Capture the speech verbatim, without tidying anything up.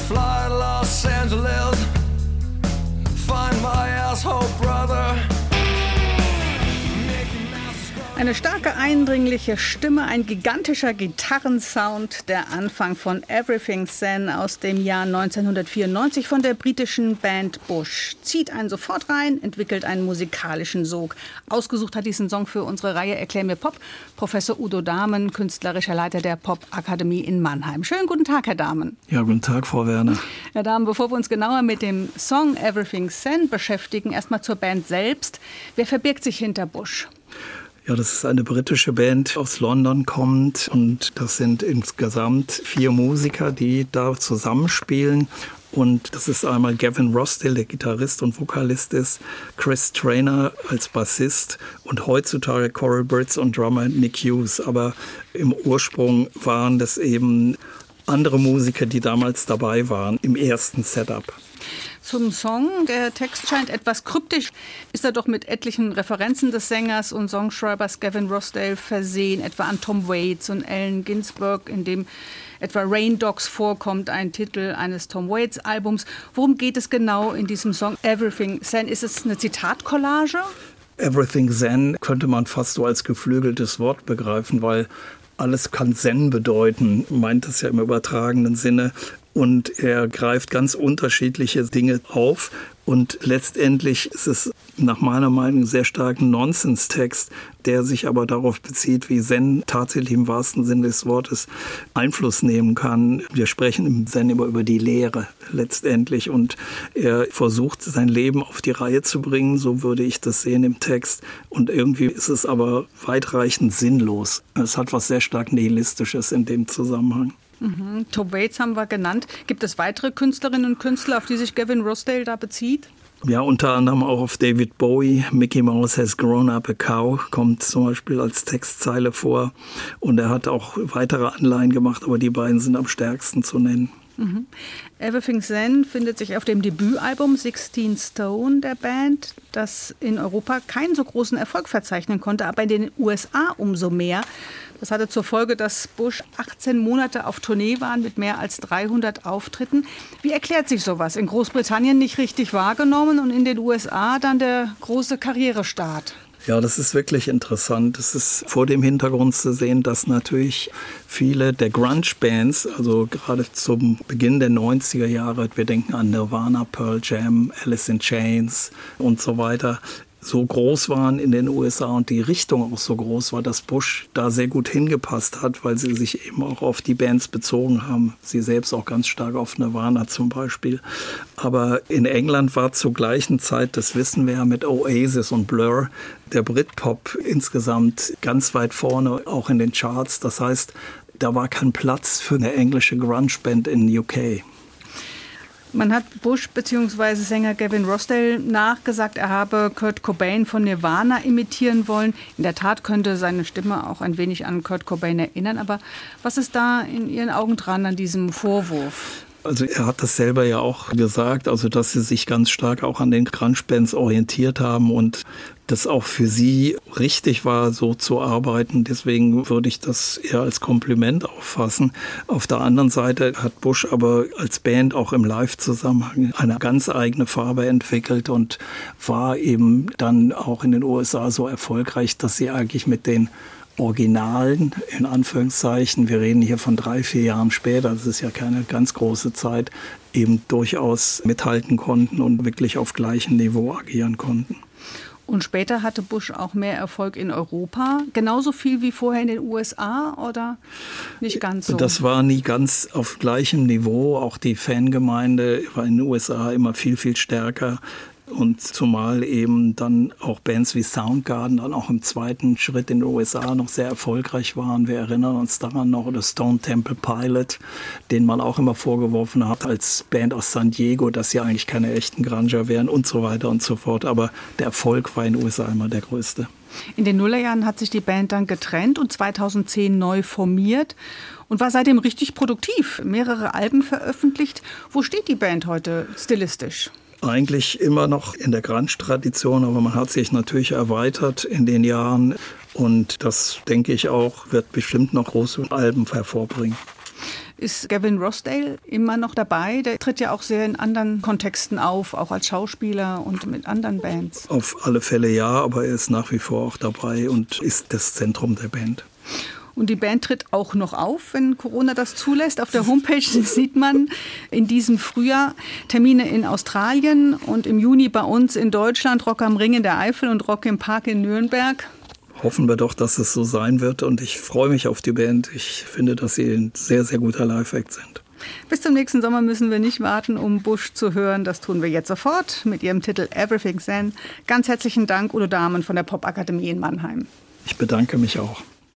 fly to Los Angeles, find my asshole brother. Eine starke, eindringliche Stimme, ein gigantischer Gitarrensound, der Anfang von Everything Zen aus dem Jahr neunzehnhundertvierundneunzig von der britischen Band Bush. Zieht einen sofort rein, entwickelt einen musikalischen Sog. Ausgesucht hat diesen Song für unsere Reihe Erklär mir Pop Professor Udo Dahmen, künstlerischer Leiter der Popakademie in Mannheim. Schönen guten Tag, Herr Dahmen. Ja, guten Tag, Frau Werner. Herr Dahmen, bevor wir uns genauer mit dem Song Everything Zen beschäftigen, erstmal zur Band selbst. Wer verbirgt sich hinter Bush? Ja, das ist eine britische Band, aus London kommt, und das sind insgesamt vier Musiker, die da zusammenspielen. Und das ist einmal Gavin Rossdale, der Gitarrist und Vokalist ist, Chris Traynor als Bassist und heutzutage Coral Britz und Drummer Nick Hughes. Aber im Ursprung waren das eben andere Musiker, die damals dabei waren im ersten Setup. Zum Song. Der Text scheint etwas kryptisch, ist er doch mit etlichen Referenzen des Sängers und Songschreibers Gavin Rossdale versehen, etwa an Tom Waits und Allen Ginsberg, in dem etwa Rain Dogs vorkommt, ein Titel eines Tom Waits Albums. Worum geht es genau in diesem Song Everything Zen? Ist es eine Zitatcollage? Everything Zen könnte man fast so als geflügeltes Wort begreifen, weil alles kann Zen bedeuten, meint es ja im übertragenen Sinne. Und er greift ganz unterschiedliche Dinge auf. Und letztendlich ist es nach meiner Meinung ein sehr starken Nonsenstext, der sich aber darauf bezieht, wie Zen tatsächlich im wahrsten Sinne des Wortes Einfluss nehmen kann. Wir sprechen im Zen immer über die Lehre letztendlich. Und er versucht, sein Leben auf die Reihe zu bringen, so würde ich das sehen im Text. Und irgendwie ist es aber weitreichend sinnlos. Es hat was sehr stark Nihilistisches in dem Zusammenhang. Mhm. Tom Waits haben wir genannt. Gibt es weitere Künstlerinnen und Künstler, auf die sich Gavin Rossdale da bezieht? Ja, unter anderem auch auf David Bowie. Mickey Mouse has grown up a cow kommt zum Beispiel als Textzeile vor. Und er hat auch weitere Anleihen gemacht, aber die beiden sind am stärksten zu nennen. Mhm. Everything Zen findet sich auf dem Debütalbum sixteen Stone der Band, das in Europa keinen so großen Erfolg verzeichnen konnte, aber in den U S A umso mehr. Das hatte zur Folge, dass Bush achtzehn Monate auf Tournee waren mit mehr als dreihundert Auftritten. Wie erklärt sich sowas? In Großbritannien nicht richtig wahrgenommen und in den U S A dann der große Karrierestart? Ja, das ist wirklich interessant. Es ist vor dem Hintergrund zu sehen, dass natürlich viele der Grunge-Bands, also gerade zum Beginn der neunziger Jahre, wir denken an Nirvana, Pearl Jam, Alice in Chains und so weiter, so groß waren in den U S A und die Richtung auch so groß war, dass Bush da sehr gut hingepasst hat, weil sie sich eben auch auf die Bands bezogen haben. Sie selbst auch ganz stark auf Nirvana zum Beispiel. Aber in England war zur gleichen Zeit, das wissen wir ja mit Oasis und Blur, der Britpop insgesamt ganz weit vorne, auch in den Charts. Das heißt, da war kein Platz für eine englische Grunge-Band in U K. Man hat Bush bzw. Sänger Gavin Rossdale nachgesagt, er habe Kurt Cobain von Nirvana imitieren wollen. In der Tat könnte seine Stimme auch ein wenig an Kurt Cobain erinnern. Aber was ist da in Ihren Augen dran an diesem Vorwurf? Also er hat das selber ja auch gesagt, also dass sie sich ganz stark auch an den Grunge-Bands orientiert haben und das auch für sie richtig war, so zu arbeiten. Deswegen würde ich das eher als Kompliment auffassen. Auf der anderen Seite hat Bush aber als Band auch im Live-Zusammenhang eine ganz eigene Farbe entwickelt und war eben dann auch in den U S A so erfolgreich, dass sie eigentlich mit den Originalen, in Anführungszeichen, wir reden hier von drei, vier Jahren später, das ist ja keine ganz große Zeit, eben durchaus mithalten konnten und wirklich auf gleichem Niveau agieren konnten. Und später hatte Bush auch mehr Erfolg in Europa, genauso viel wie vorher in den U S A oder nicht ganz so? Das war nie ganz auf gleichem Niveau, auch die Fangemeinde war in den U S A immer viel, viel stärker. Und zumal eben dann auch Bands wie Soundgarden dann auch im zweiten Schritt in den U S A noch sehr erfolgreich waren. Wir erinnern uns daran noch, oder Stone Temple Pilot, den man auch immer vorgeworfen hat als Band aus San Diego, dass sie eigentlich keine echten Grunger wären und so weiter und so fort. Aber der Erfolg war in den U S A immer der größte. In den Nullerjahren hat sich die Band dann getrennt und zweitausendzehn neu formiert und war seitdem richtig produktiv. Mehrere Alben veröffentlicht. Wo steht die Band heute stilistisch? Eigentlich immer noch in der Grunge-Tradition, aber man hat sich natürlich erweitert in den Jahren und das, denke ich auch, wird bestimmt noch große Alben hervorbringen. Ist Gavin Rossdale immer noch dabei? Der tritt ja auch sehr in anderen Kontexten auf, auch als Schauspieler und mit anderen Bands. Auf alle Fälle ja, aber er ist nach wie vor auch dabei und ist das Zentrum der Band. Und die Band tritt auch noch auf, wenn Corona das zulässt. Auf der Homepage sieht man in diesem Frühjahr Termine in Australien und im Juni bei uns in Deutschland, Rock am Ring in der Eifel und Rock im Park in Nürnberg. Hoffen wir doch, dass es so sein wird und ich freue mich auf die Band. Ich finde, dass sie ein sehr, sehr guter Live-Act sind. Bis zum nächsten Sommer müssen wir nicht warten, um Bush zu hören. Das tun wir jetzt sofort mit ihrem Titel Everything Zen. Ganz herzlichen Dank, Udo Dahmen von der Popakademie in Mannheim. Ich bedanke mich auch.